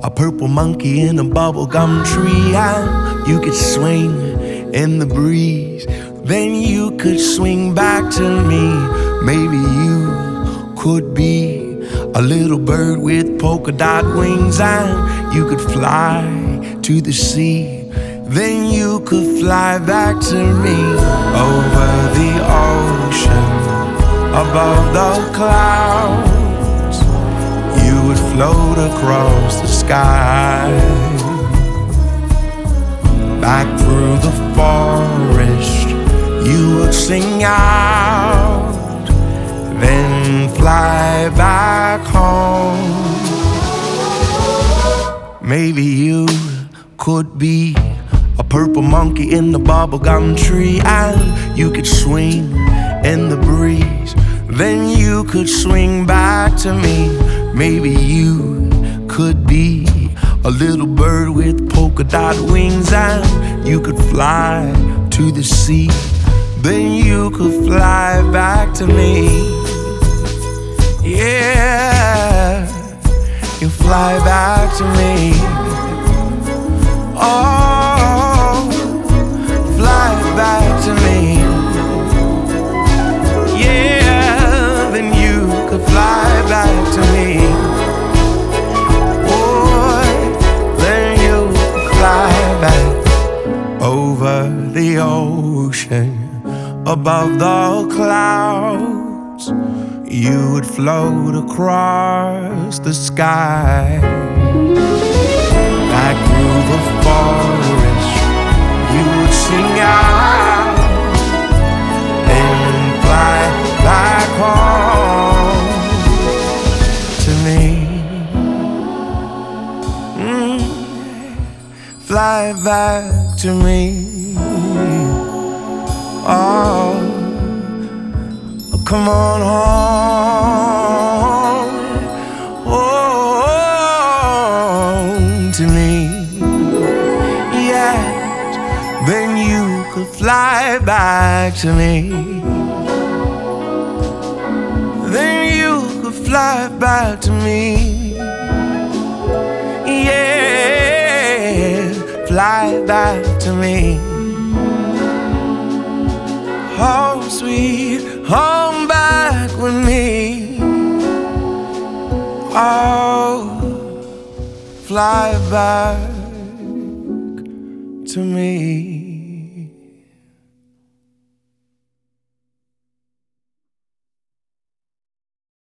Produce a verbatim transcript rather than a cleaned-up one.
a purple monkey in a bubblegum tree, and you could swing in the breeze. Then you could swing back to me. Maybe you could be a little bird with polka dot wings, and you could fly to the sea. Then you could fly back to me over the ocean, above the clouds. You would float across the sky, back through the forest. You would sing out, then fly back home. Maybe you could be a purple monkey in the bubblegum tree, and you could swing in the breeze. Then you could swing back to me. Maybe you could be a little bird with polka dot wings, and you could fly to the sea. Then you could fly back to me. Yeah, you fly back to me. Oh, fly back to me. Yeah, then you could fly back to me. Boy, then you could fly back over the ocean, above the clouds. You would float across the sky, back through the forest. You would sing out and fly back home to me. Mm, fly back to me. Oh, come on home, home to me. Yes, then you could fly back to me. Then you could fly back to me. Yeah, fly back to me. Home sweet home back with me. Oh, fly back to me.